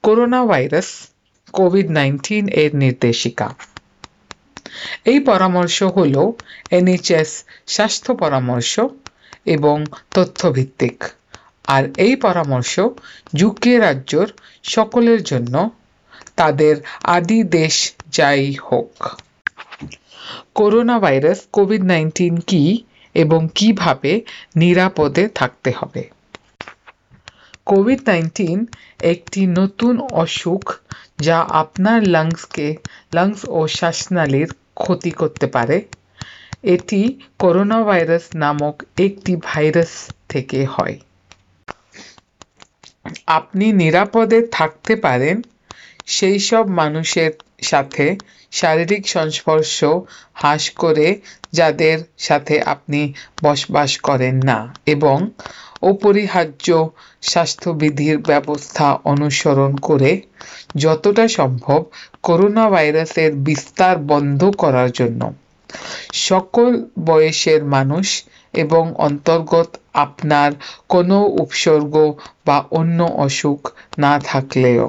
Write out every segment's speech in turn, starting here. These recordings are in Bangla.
করোনা ভাইরাস কোভিড-19 এর নির্দেশিকা। এই পরামর্শ হলো NHS স্বাস্থ্য পরামর্শ এবং তথ্যভিত্তিক, আর এই পরামর্শ যুক্তরাজ্যের সকলের জন্য, তাদের আদি দেশ যাই হোক। করোনা ভাইরাস কোভিড-19 কি এবং কিভাবে নিরাপদে থাকতে হবে। কোভিড-19 একটি নতুন অসুখ যা আপনার লাংস ও শ্বাসনালীর ক্ষতি করতে পারে। এটি করোনা ভাইরাস নামক একটি ভাইরাস থেকে হয়। আপনি নিরাপদে থাকতে পারেন সেই সব মানুষের সাথে শারীরিক সংস্পর্শ হ্রাস করে যাদের সাথে আপনি বসবাস করেন না, এবং অপরিহার্য স্বাস্থ্যবিধির ব্যবস্থা অনুসরণ করে যতটা সম্ভব করোনা ভাইরাসের বিস্তার বন্ধ করার জন্য। সকল বয়সের মানুষ এবং অন্তর্গত আপনার কোনো উপসর্গ বা অন্য অসুখ না থাকলেও।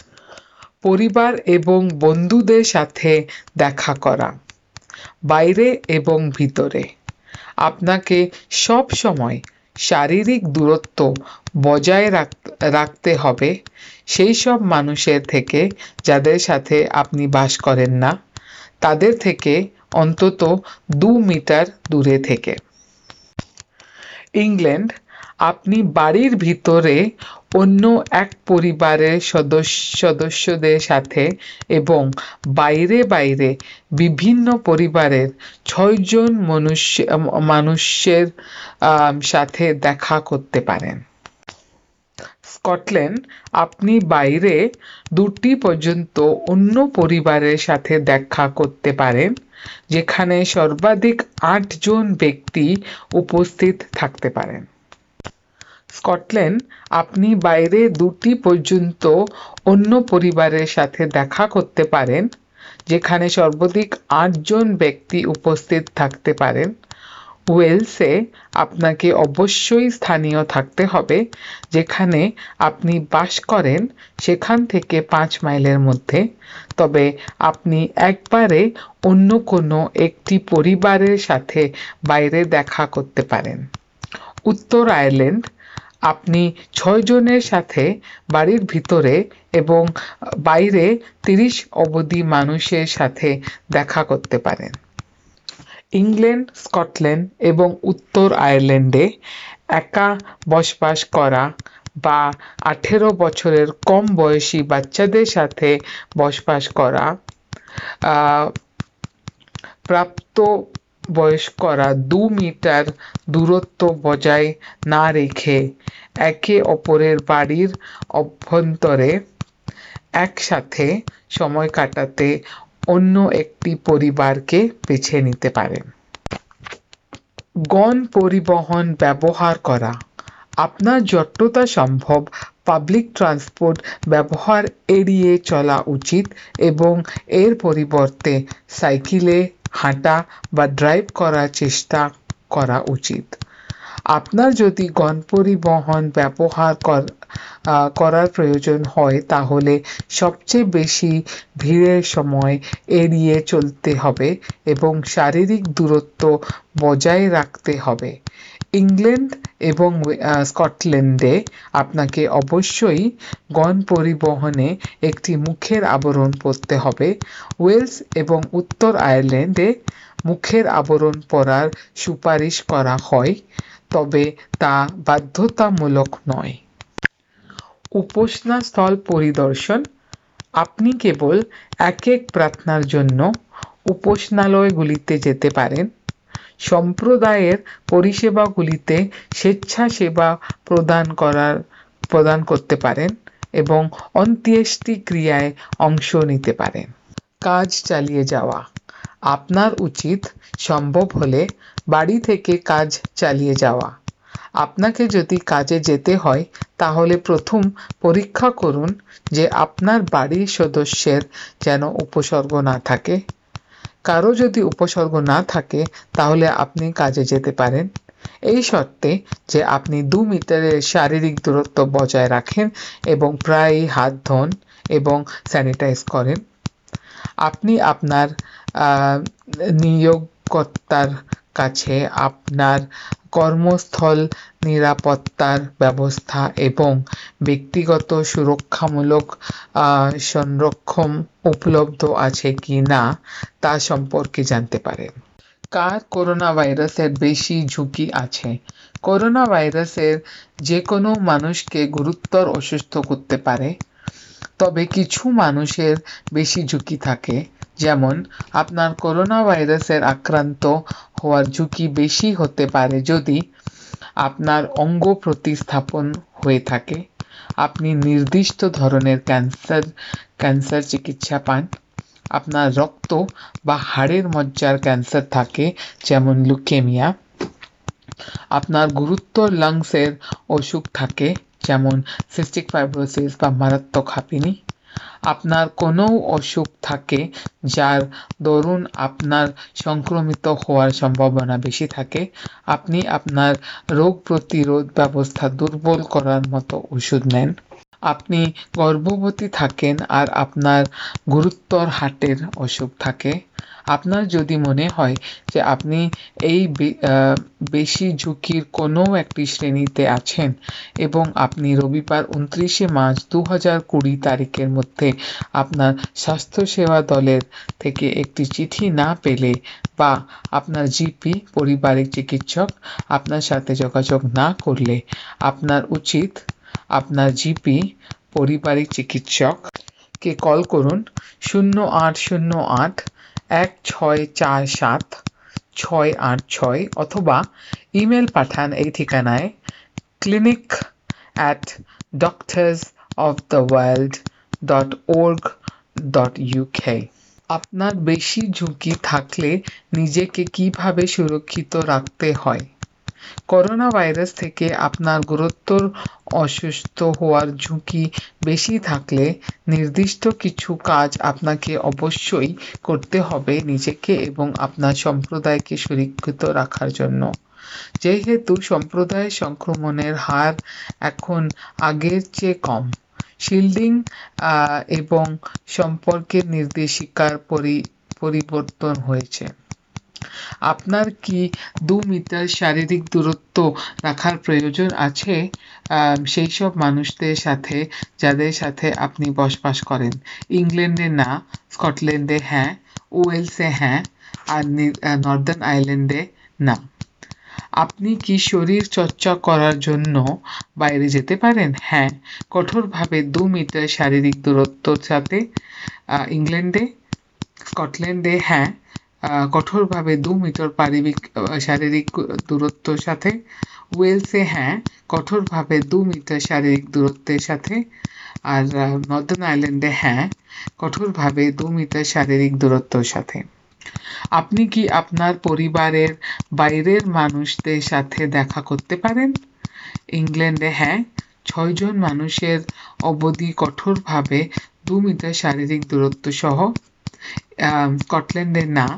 পরিবার এবং বন্ধুদের সাথে দেখা করা। বাইরে এবং ভিতরে আপনাকে সব সময় শারীরিক দূরত্ব বজায় রাখতে হবে সেই সব মানুষের থেকে যাদের সাথে আপনি বাস করেন না, তাদের থেকে অন্তত 2 মিটার দূরে থেকে। ইংল্যান্ড, আপনি বাড়ির ভিতরে অন্য এক পরিবারের সদস্যদের সাথে এবং বাইরে বিভিন্ন পরিবারের 6 জন মানুষের সাথে দেখা করতে পারেন। স্কটল্যান্ড, আপনি বাইরে 2টি পর্যন্ত অন্য পরিবারের সাথে দেখা করতে পারেন যেখানে সর্বাধিক 8 জন ব্যক্তি উপস্থিত থাকতে পারেন। স্কটল্যান্ড, আপনি বাইরে 2টি পর্যন্ত অন্য পরিবারের সাথে দেখা করতে পারেন যেখানে সর্বাধিক 8 জন ব্যক্তি উপস্থিত থাকতে পারেন। ওয়েলসে, আপনাকে অবশ্যই স্থানীয় থাকতে হবে যেখানে আপনি বাস করেন সেখান থেকে 5 মাইলের মধ্যে, তবে আপনি একবারে অন্য কোনো একটি পরিবারের সাথে বাইরে দেখা করতে পারেন। উত্তর আয়ারল্যান্ড, আপনি 6 জনের সাথে বাড়ির ভিতরে এবং বাইরে 30 অবধি মানুষের সাথে দেখা করতে পারেন। ইংল্যান্ড, স্কটল্যান্ড এবং উত্তর আয়ারল্যান্ডে একা বসবাস করা বা 18 বছরের কম বয়সী বাচ্চাদের সাথে বসবাস করা, প্রাপ্ত বয়স্করা 2 মিটার দূরত্ব বজায় না রেখে একে অপরের বাড়ির অভ্যন্তরে একসাথে সময় কাটাতে অন্য একটি পরিবারকে বেছে নিতে পারেন। গণ পরিবহন ব্যবহার করা। আপনার যতটা সম্ভব পাবলিক ট্রান্সপোর্ট ব্যবহার এড়িয়ে চলা উচিত এবং এর পরিবর্তে সাইকেলে হাঁটা বা ড্রাইভ করার চেষ্টা করা উচিত। আপনার যদি গণপরিবহন ব্যবহার করার প্রয়োজন হয় তাহলে সবচেয়ে বেশি ভিড়ের সময় এড়িয়ে চলতে হবে এবং শারীরিক দূরত্ব বজায় রাখতে হবে। ইংল্যান্ড এবং স্কটল্যান্ডে আপনাকে অবশ্যই গণপরিবহনে একটি মুখের আবরণ পরতে হবে। ওয়েলস এবং উত্তর আয়ারল্যান্ডে মুখের আবরণ পরার সুপারিশ করা হয়, তবে তা বাধ্যতামূলক নয়। উপাসনা স্থল পরিদর্শন। আপনি কেবল এক প্রার্থনার জন্য উপাসনালয়গুলিতে যেতে পারেন। সম্প্রদায়ের পরিষেবাগুলিতে স্বেচ্ছাসেবা প্রদান করতে পারেন এবং অন্ত্যেষ্টিক্রিয়ায় অংশ নিতে পারেন। কাজ চালিয়ে যাওয়া। আপনার উচিত সম্ভব হলে বাড়ি থেকে কাজ চালিয়ে যাওয়া। আপনাকে যদি কাজে যেতে হয় তাহলে প্রথম পরীক্ষা করুন যে আপনার বাড়ির সদস্যের যেন উপসর্গ না থাকে। কারো যদি উপসর্গ না থাকে তাহলে আপনি কাজে যেতে পারেন। এই শর্তে যে আপনি 2 মিটারের শারীরিক দূরত্ব বজায় রাখেন এবং প্রায়ই হাত ধোন এবং স্যানিটাইজ করেন। আপনি আপনার নিয়োগকর্তার কাছে আপনার কর্মস্থল নিরাপত্তার ব্যবস্থা এবং ব্যক্তিগত সুরক্ষামূলক সংরক্ষণ উপলব্ধ আছে কি না তা সম্পর্কে জানতে পারেন। কার করোনা ভাইরাসের বেশি ঝুঁকি আছে? করোনা ভাইরাসের যে কোনো মানুষকে গুরুতর অসুস্থ করতে পারে, তবে কিছু মানুষের বেশি ঝুঁকি থাকে। যেমন আপনার করোনা ভাইরাসের আক্রান্ত হওয়ার ঝুঁকি বেশি হতে পারে যদি আপনার অঙ্গ প্রতিস্থাপন হয়ে থাকে, আপনি নির্দিষ্ট ধরনের ক্যান্সার চিকিৎসা পান, আপনার রক্ত বা হাড়ের মজ্জার ক্যান্সার থাকে যেমন লিউকেমিয়া, আপনার গুরুতর লাংসের অসুখ থাকে যেমন সিস্টিক ফাইব্রোসিস বা মারাত্মক হাঁপানি, আপনার কোনো অসুখ থাকে যার দরুন আপনার সংক্রমিত হওয়ার সম্ভাবনা বেশি থাকে, আপনি আপনার রোগ প্রতিরোধ ব্যবস্থা দুর্বল করার মতো ওষুধ নেন, আপনি গর্ভবতী থাকেন আর আপনার গুরুতর হার্টের অসুখ থাকে, আপনার যদি মনে হয় যে আপনি এই বেশি ঝুঁকির কোনো একটি শ্রেণীতে আছেন এবং আপনি রবিবার 29শে মার্চ 2020 তারিখের মধ্যে আপনার স্বাস্থ্যসেবা দলের থেকে একটি চিঠি না পেলে বা আপনার জিপি পারিবারিক চিকিৎসক আপনার সাথে যোগাযোগ না করলে আপনার উচিত আপনার জিপি পারিবারিক চিকিৎসককে কল করুন 0808-1647-686 অথবা ইমেল পাঠান এই ঠিকানায় clinic@doctorsoftheworld.org.uk। আপনার বেশি ঝুঁকি থাকলে নিজেকে কিভাবে সুরক্ষিত রাখতে হয়? করোনা ভাইরাস থেকে আপনার গুরুতর অসুস্থ হওয়ার ঝুঁকি বেশি থাকলে নির্দিষ্ট কিছু কাজ আপনাকে অবশ্যই করতে হবে নিজেকে এবং আপনার সম্প্রদায়কে সুরক্ষিত রাখার জন্য। যেহেতু সম্প্রদায় সংক্রমণের হার এখন আগের চেয়ে কম, শিল্ডিং এবং সম্পর্কের নির্দেশিকার পরিবর্তন হয়েছে। আপনার কি 2 মিটার শারীরিক দূরত্ব রাখার প্রয়োজন আছে সেই সব মানুষদের সাথে যাদের সাথে আপনি বসবাস করেন? ইংল্যান্ডে না, স্কটল্যান্ডে হ্যাঁ, ওয়েলসে হ্যাঁ, আর নর্দার্ন আয়ারল্যান্ডে না। আপনি কি শরীর চর্চা করার জন্য বাইরে যেতে পারেন? হ্যাঁ, কঠোরভাবে 2 মিটার শারীরিক দূরত্বর সাথে। ইংল্যান্ডে, স্কটল্যান্ডে হ্যাঁ, কঠোরভাবে 2 মিটার শারীরিক দূরত্বর সাথে। ওয়েলসে হ্যাঁ, কঠোরভাবে 2 মিটার শারীরিক দূরত্বের সাথে। আর নর্দার্ন আয়ারল্যান্ডে হ্যাঁ, কঠোরভাবে 2 মিটার শারীরিক দূরত্বের সাথে। আপনি কি আপনার পরিবারের বাইরের মানুষদের সাথে দেখা করতে পারেন? ইংল্যান্ডে হ্যাঁ, 6 জন মানুষের অবধি কঠোরভাবে 2 মিটার শারীরিক দূরত্ব সহ। স্কটল্যান্ডে না,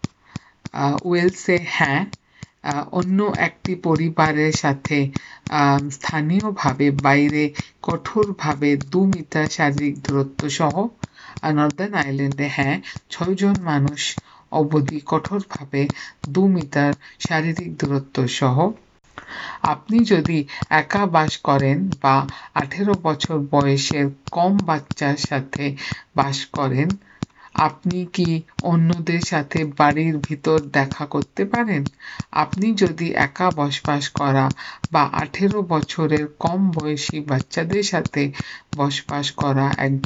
ওয়েলসে হ্যাঁ, অন্য একটি পরিবারের সাথে স্থানীয়ভাবে বাইরে কঠোরভাবে 2 মিটার শারীরিক দূরত্ব সহ। আর নর্দার্ন আয়ারল্যান্ডে হ্যাঁ, 6 জন মানুষ অবধি কঠোরভাবে 2 মিটার শারীরিক দূরত্ব সহ। আপনি যদি একা বাস করেন বা 18 বছর বয়সের কম বাচ্চার সাথে বাস করেন, আপনি কি অন্যদের সাথে বাড়ির ভিতর দেখা করতে পারেন? আপনি যদি একা বসবাস করা বা 18 বছরের কম বয়সী বাচ্চাদের সাথে বসবাস করা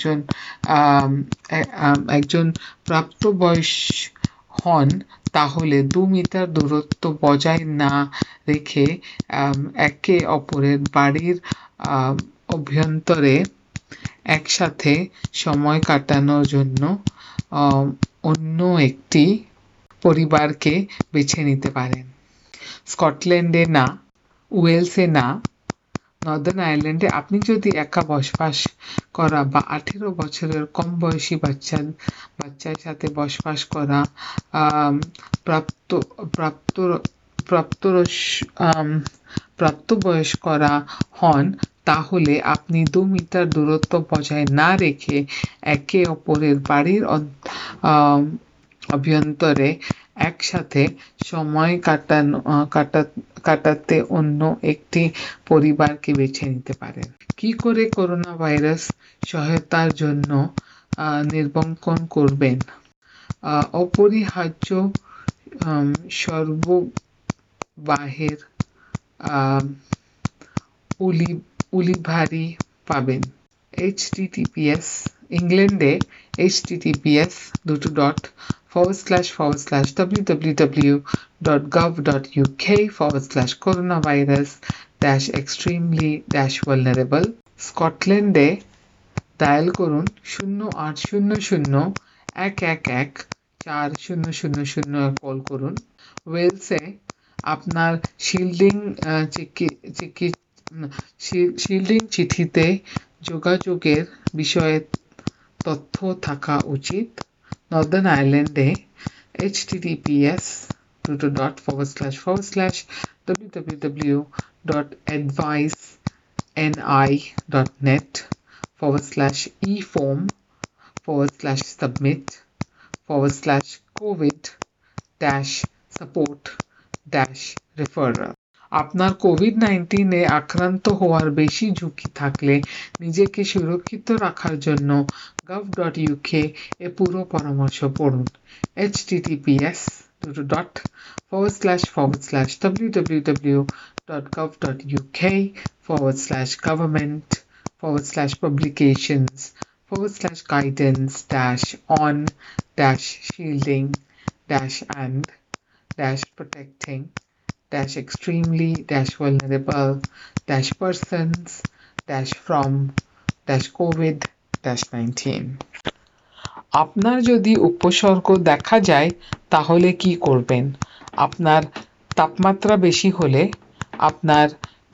একজন প্রাপ্তবয়স্ক হন, তাহলে 2 মিটার দূরত্ব বজায় না রেখে একে অপরের বাড়ির অভ্যন্তরে একসাথে সময় কাটানোর জন্য অন্য একটি পরিবারকে বেছে নিতে পারেন। স্কটল্যান্ডে না, ওয়েলসে না, নর্দার্ন আয়ারল্যান্ডে আপনি যদি একা বসবাস করা বা 18 বছরের কম বয়সী বাচ্চার সাথে বসবাস করা প্রাপ্তবয়স্করা হন, তাহলে আপনি 2 মিটার দূরত্ব বজায় না রেখে একে অপরের বাড়ির অভ্যন্তরে একসাথে সময় কাটাতে অন্য একটি পরিবারকে বেছে নিতে পারেন। কি করে করোনা ভাইরাস সহায়তার জন্য নির্বাচন করবেন? অপরিহার্য সর্ববাহের উলিভারি পাবেন। https ইংল্যান্ডে https://www.gov.uk/coronavirus-extremely-vulnerable। স্কটল্যান্ডে ডায়াল করুন 0800-111-4000 কল করুন। ওয়েলসে আপনার শিল্ডিং চিঠিতে যোগাযোগের বিষয়ে তথ্য থাকা উচিত। নর্দার্ন আয়ারল্যান্ডে https://www.advise.ni.forward/covid-support-referral। আপনার কোভিড-19 আক্রান্ত হওয়ার বেশি ঝুঁকি থাকলে নিজেকে সুরক্ষিত রাখার জন্য gov.uk এ পুরো পরামর্শ পড়ুন। https://www.covid.uk/shielding-and-protecting-from-covid-19। আপনার যদি উপসর্গ দেখা যায় তাহলে কি করবেন? আপনার তাপমাত্রা বেশি হলে, আপনার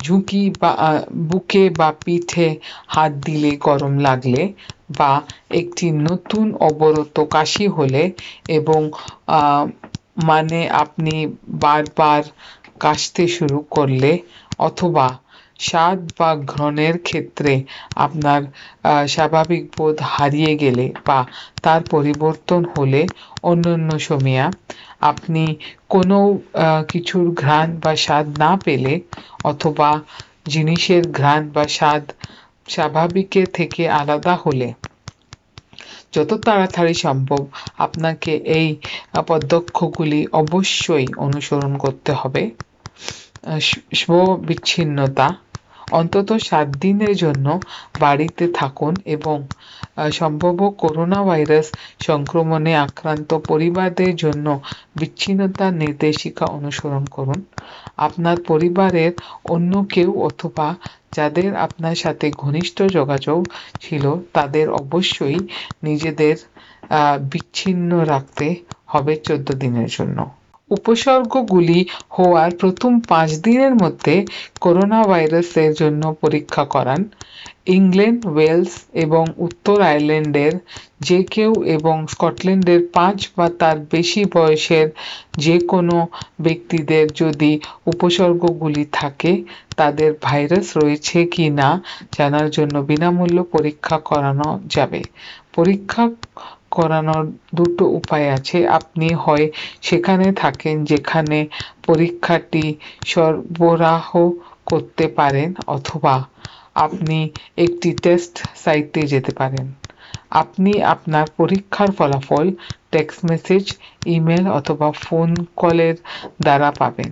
বুকে বা পিঠে হাত দিলে গরম লাগলে, বা একটি নতুন অবরত কাশি হলে এবং মানে আপনি বারবার কাশতে শুরু করলে, অথবা স্বাদ বা ঘ্রাণের ক্ষেত্রে আপনার স্বাভাবিক বোধ হারিয়ে গেলে বা তার পরিবর্তন হলে, অন্যান্য সময়ে আপনি কোনো কিছুর ঘ্রাণ বা স্বাদ না পেলে, অথবা জিনিসের ঘ্রাণ বা স্বাদ স্বাভাবিকের থেকে আলাদা হলে, যত তাড়াতাড়ি সম্ভব আপনাকে এই পদক্ষেপগুলি অবশ্যই অনুসরণ করতে হবে। স্ব-বিচ্ছিন্নতা: অন্তত 7 দিনের জন্য বাড়িতে থাকুন এবং সম্ভাব্য করোনা ভাইরাস সংক্রমণে আক্রান্ত পরিবারদের জন্য বিচ্ছিন্নতার নির্দেশিকা অনুসরণ করুন। আপনার পরিবারের অন্য কেউ অথবা যাদের আপনার সাথে ঘনিষ্ঠ যোগাযোগ ছিল তাদের অবশ্যই নিজেদের বিচ্ছিন্ন রাখতে হবে 14 দিনের জন্য। উপসর্গগুলি হওয়ার প্রথম 5 দিনের মধ্যে করোনা ভাইরাসের জন্য পরীক্ষা করান। ইংল্যান্ড, ওয়েলস এবং উত্তর আয়ারল্যান্ডের যে কেউ এবং স্কটল্যান্ডের 5 বা তার বেশি বয়সের যে কোনো ব্যক্তিদের যদি উপসর্গগুলি থাকে, তাদের ভাইরাস রয়েছে কি না জানার জন্য বিনামূল্যে পরীক্ষা করানো যাবে। পরীক্ষা করানোর 2টো উপায় আছে। আপনি হয় সেখানে থাকেন যেখানে পরীক্ষাটি সরবরাহ করতে পারেন, অথবা আপনি একটি টেস্ট সাইটে যেতে পারেন। আপনি আপনার পরীক্ষার ফলাফল টেক্সট মেসেজ, ইমেল অথবা ফোন কলের দ্বারা পাবেন।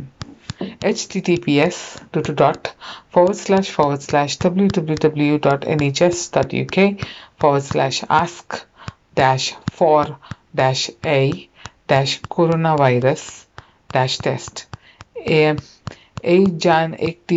https://www.nhs.uk/ask-for-a-coronavirus-test। এই যান একটি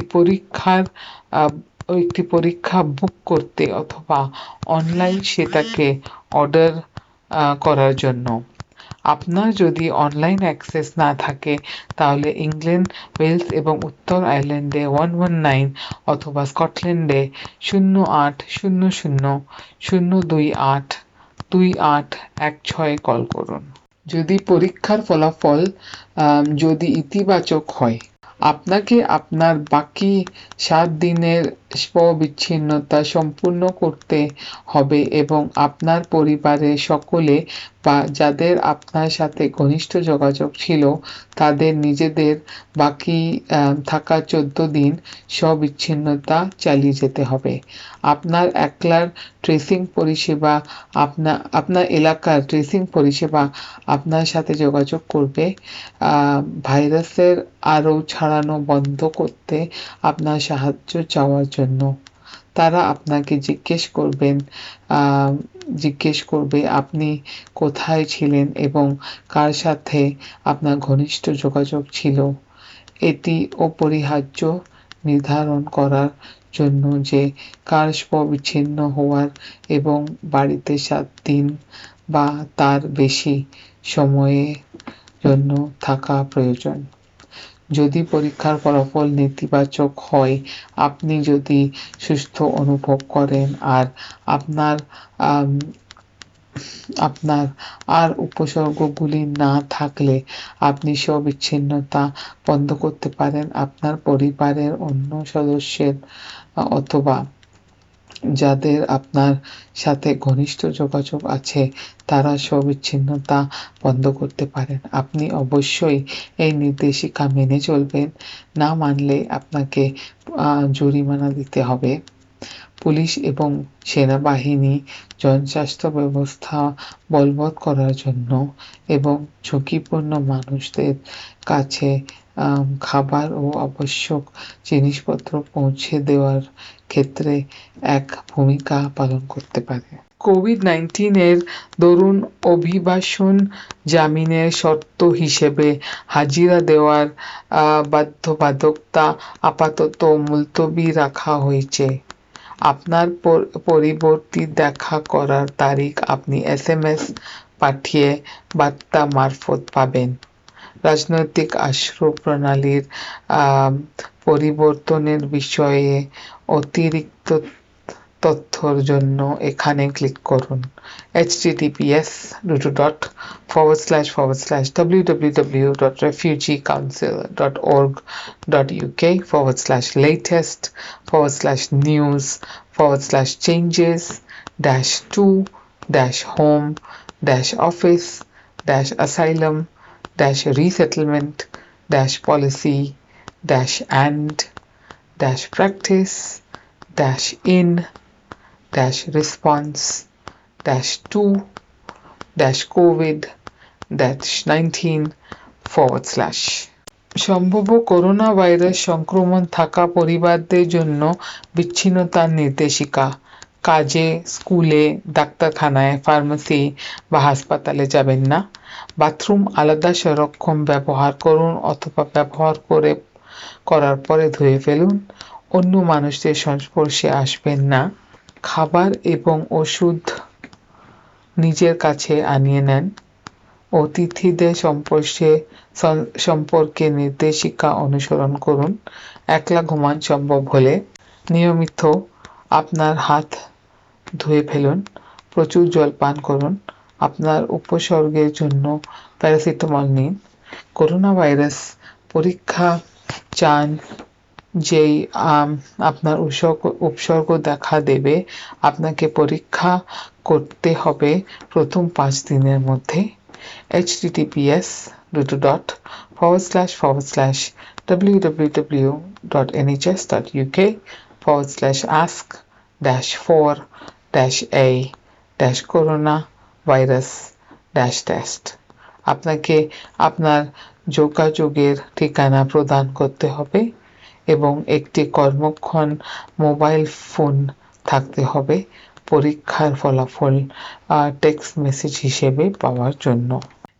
পরীক্ষা বুক করতে অথবা অনলাইন সেটাকে অর্ডার করার জন্য। আপনার যদি অনলাইন অ্যাক্সেস না থাকে তাহলে ইংল্যান্ড, ওয়েলস এবং উত্তর আয়ারল্যান্ডে 119 অথবা স্কটল্যান্ডে 0800 028 2816 কল করুন। যদি পরীক্ষার ফলাফল যদি ইতিবাচক হয়, আপনাকে আপনার বাকি 7 দিনের স্ব-বিচ্ছিন্নতা সম্পূর্ণ করতে হবে এবং আপনার পরিবারের সকলে বা যাদের আপনার সাথে ঘনিষ্ঠ যোগাযোগ ছিল তাদের নিজেদের বাকি থাকা 14 দিন স্ব-বিচ্ছিন্নতা চালিয়ে যেতে হবে। আপনার একলার ট্রেসিং পরিষেবা আপনার এলাকার ট্রেসিং পরিষেবা আপনার সাথে যোগাযোগ করবে ভাইরাসের আরও ছড়ানো বন্ধ করতে আপনার সাহায্য চাওয়ার জন্য। তারা আপনাকে জিজ্ঞেস করবে আপনি কোথায় ছিলেন এবং কার সাথে আপনার ঘনিষ্ঠ যোগাযোগ ছিল। এটি অপরিহার্য নির্ধারণ করার জন্য যে কার স্ব-বিচ্ছিন্ন হওয়ার এবং বাড়িতে 7 দিন বা তার বেশি সময়ের জন্য থাকা প্রয়োজন। যদি পরীক্ষার ফলাফল নেতিবাচক হয়, আপনি যদি সুস্থ অনুভব করেন আর আপনার আর উপসর্গগুলি না থাকলে আপনি স্ব-বিচ্ছিন্নতা বন্ধ করতে পারেন। আপনার পরিবারের অন্য সদস্যের অথবা যাদের আপনার সাথে ঘনিষ্ঠ যোগাযোগ আছে তারা স্ব-বিচ্ছিন্নতা বন্ধ করতে পারেন। আপনি অবশ্যই এই নির্দেশিকা মেনে চলবেন, না মানলে আপনাকে জরিমানা দিতে হবে। পুলিশ এবং সেনাবাহিনী জনস্বাস্থ্য ব্যবস্থা বলবৎ করার জন্য এবং ঝুঁকিপূর্ণ মানুষদের কাছে খাবার ও আবশ্যক জিনিসপত্র পৌঁছে দেওয়ার ক্ষেত্রে এক ভূমিকা পালন করতে পারে। কোভিড-19 এর দরুন অভিবাসন জামিনের শর্ত হিসেবে হাজিরা দেওয়ার বাধ্যবাধকতা আপাতত মুলতবি রাখা হয়েছে। আপনার পরবর্তী দেখা করার তারিখ আপনি SMS পাঠিয়ে বার্তা মারফত পাবেন। রাজনৈতিক আশ্রয় প্রণালীর পরিবর্তনের বিষয়ে অতিরিক্ত তথ্যের জন্য এখানে ক্লিক করুন। https://www.refugeecouncil.org.uk/covid-19 সম্ভাব্য করোনা ভাইরাস সংক্রমণ থাকা পরিবারদের জন্য বিচ্ছিন্নতার নির্দেশিকা। কাজে, স্কুলে, ডাক্তারখানায়, ফার্মেসি বা হাসপাতালে যাবেন না। বাথরুম আলাদা সংরক্ষণ ব্যবহার করুন অথবা ব্যবহার করার পরে ধুয়ে ফেলুন। অন্য মানুষদের সংস্পর্শে আসবেন না। খাবার এবং ওষুধ নিজের কাছে আনিয়ে নেন। অতিথিদের সম্পর্কে নির্দেশিকা অনুসরণ করুন। একলা ঘুমান সম্ভব হলে নিয়মিত আপনার হাত ধুয়ে ফেলুন। প্রচুর জল পান করুন। আপনার উপসর্গের জন্য প্যারাসিটামল নিন। করোনা ভাইরাস পরীক্ষা চান যেই আপনার উপসর্গ দেখা দেবে আপনাকে পরীক্ষা করতে হবে প্রথম 5 দিনের মধ্যে। https://www.nhs.uk/ask-4-a-coronavirus-test আপনাকে আপনার যোগাযোগের ঠিকানা প্রদান করতে হবে এবং একটি কর্মক্ষম মোবাইল ফোন থাকতে হবে পরীক্ষার ফলাফল টেক্সট মেসেজ হিসেবে পাওয়ার জন্য।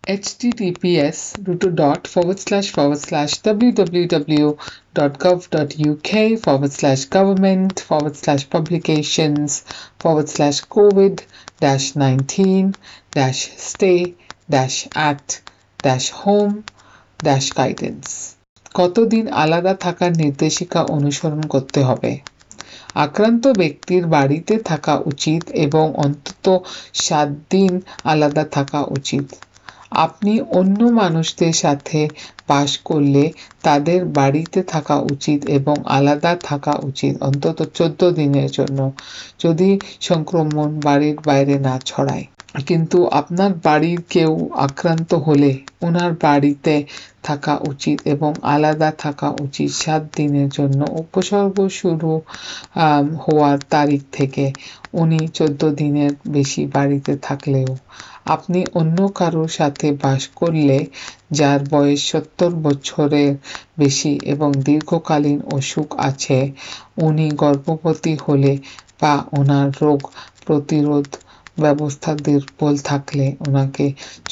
https://www.gov.uk/government/publications/covid-19-at-home-guidance কতদিন আলাদা থাকার নির্দেশিকা অনুসরণ করতে হবে? আক্রান্ত ব্যক্তির বাড়িতে থাকা উচিত এবং অন্তত 7 দিন আলাদা থাকা উচিত। আপনি অন্য মানুষদের সাথে বাস করলে তাদের বাড়িতে থাকা উচিত এবং আলাদা থাকা উচিত অন্তত 14 দিনের জন্য, যদি সংক্রমণ বাড়ির বাইরে না ছড়ায়। কিন্তু আপনার বাড়ির কেউ আক্রান্ত হলে ওনার বাড়িতে থাকা উচিত এবং আলাদা থাকা উচিত 7 দিনের জন্য। উপসর্গ শুরু হওয়ার তারিখ থেকে উনি 14 দিনের বেশি বাড়িতে থাকলেও। আপনি অন্য কারোর সাথে বাস করলে যার বয়স 70 বছরের বেশি এবং দীর্ঘকালীন অসুখ আছে, উনি গর্ভবতী হলে বা ওনার রোগ প্রতিরোধ ব্যবস্থা দুর্বল থাকলে ওনাকে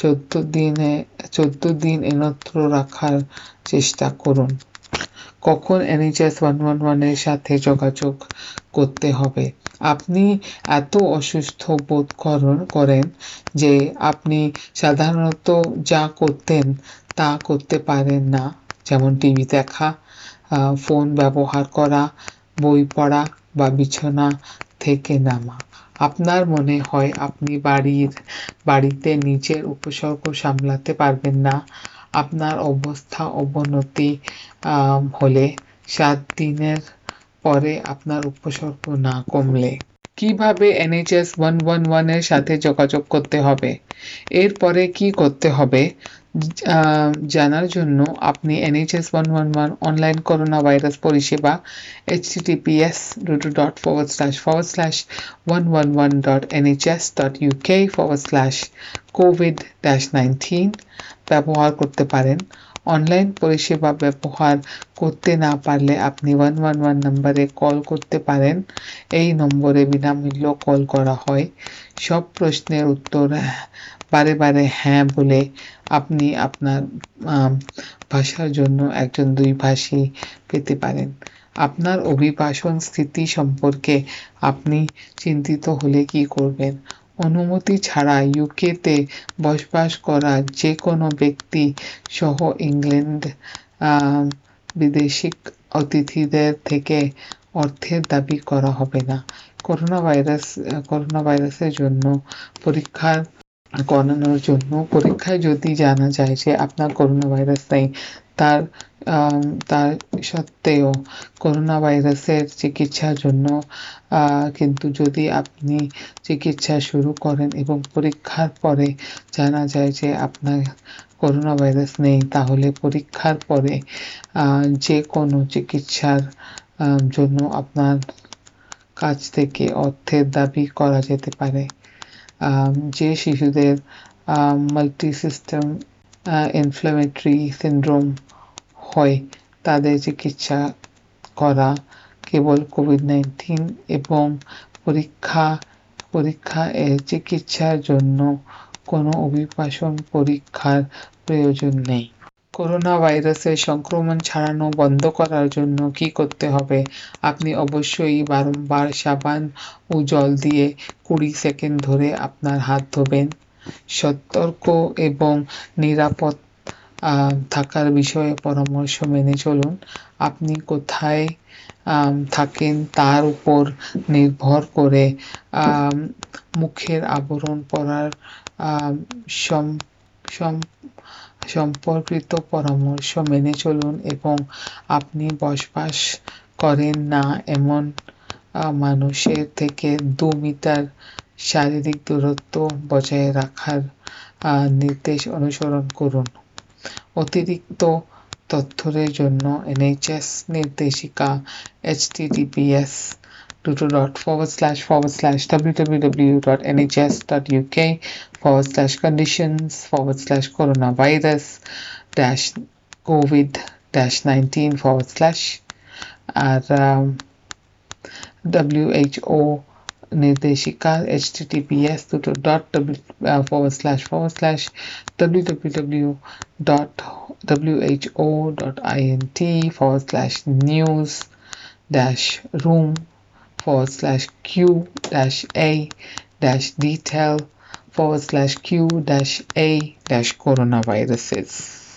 14 দিন অন্যত্র রাখার চেষ্টা করুন। কখন NHS 111 এর সাথে যোগাযোগ করতে হবে? আপনি এত অসুস্থ বোধ করেন যে আপনি সাধারণত যা করতেন তা করতে পারেন না, যেমন টিভি দেখা, ফোন ব্যবহার করা, বই পড়া বা বিছানা থেকে নামা। আপনার মনে হয় আপনি বাড়িতে নিজের উপসর্গ সামলাতে পারবেন না। আপনার অবস্থা অবনতি হলে 7 দিনের পরে আপনার উপসর্গ না কমলে কিভাবে NHS 111 এর সাথে যোগাযোগ করতে হবে? এরপরে কি করতে হবে জানার জন্য আপনি NHS 111 অনলাইন করোনা ভাইরাস পরিষেবা https://111.nhs.uk/covid-19 ব্যবহার করতে পারেন। অনলাইন পরিষেবা ব্যবহার করতে না পারলে আপনি 111 নম্বরে কল করতে পারেন। এই নম্বরে বিনামূল্য কল করা হয়। সব প্রশ্নের উত্তর বারে হ্যাঁ বলে আপনি আপনার ভাষার জন্য একজন 2 ভাষী পেতে পারেন। আপনার অভিবাসন স্থিতি সম্পর্কে আপনি চিন্তিত হলে কি করবেন? অনুমতি ছাড়া ইউকেতে বসবাস করা যে কোনো ব্যক্তি সহ ইংল্যান্ড বিদেশি অতিথিদের থেকে অর্থের দাবি করা হবে না। করোনা ভাইরাসের জন্য পরীক্ষায় যদি জানা যায় যে আপনার করোনা ভাইরাস নেই, তার সত্ত্বেও করোনা ভাইরাসের চিকিৎসার জন্য কিন্তু যদি আপনি চিকিৎসা শুরু করেন এবং পরীক্ষার পরে জানা যায় যে আপনার করোনা ভাইরাস নেই, তাহলে পরীক্ষার পরে যে কোনো চিকিৎসার জন্য আপনার কাছ থেকে অর্থের দাবি করা যেতে পারে। যে শিশুদের মাল্টি সিস্টেম ইনফ্ল্যামেটরি সিনড্রোম হয় তাদের চিকিৎসা করা কেবল কোভিড-19 এবং পরীক্ষা এর চিকিৎসার জন্য কোনো অভিবাসন পরীক্ষার প্রয়োজন নেই। করোনা ভাইরাসের সংক্রমণ ছড়ানো বন্ধ করার জন্য কি করতে হবে? আপনি অবশ্যই বারংবার সাবান ও জল দিয়ে 20 সেকেন্ড ধরে আপনার হাত ধোবেন। সতর্ক এবং নিরাপদ থাকার বিষয়ে পরামর্শ মেনে চলুন। আপনি কোথায় থাকেন তার উপর নির্ভর করে মুখের আবরণ পরার সম্পর্কিত পরামর্শ মেনে চলুন এবং আপনি বসবাস করেন না এমন মানুষের থেকে 2 মিটার শারীরিক দূরত্ব বজায় রাখার নির্দেশ অনুসরণ করুন। অতিরিক্ত তথ্যের জন্য NHS নির্দেশিকা https://www.nhs.uk/conditions/covid-19/ আর WHO নির্দেশিকা https://www.who.int/room/q-a-detail/q-a-coronaviruses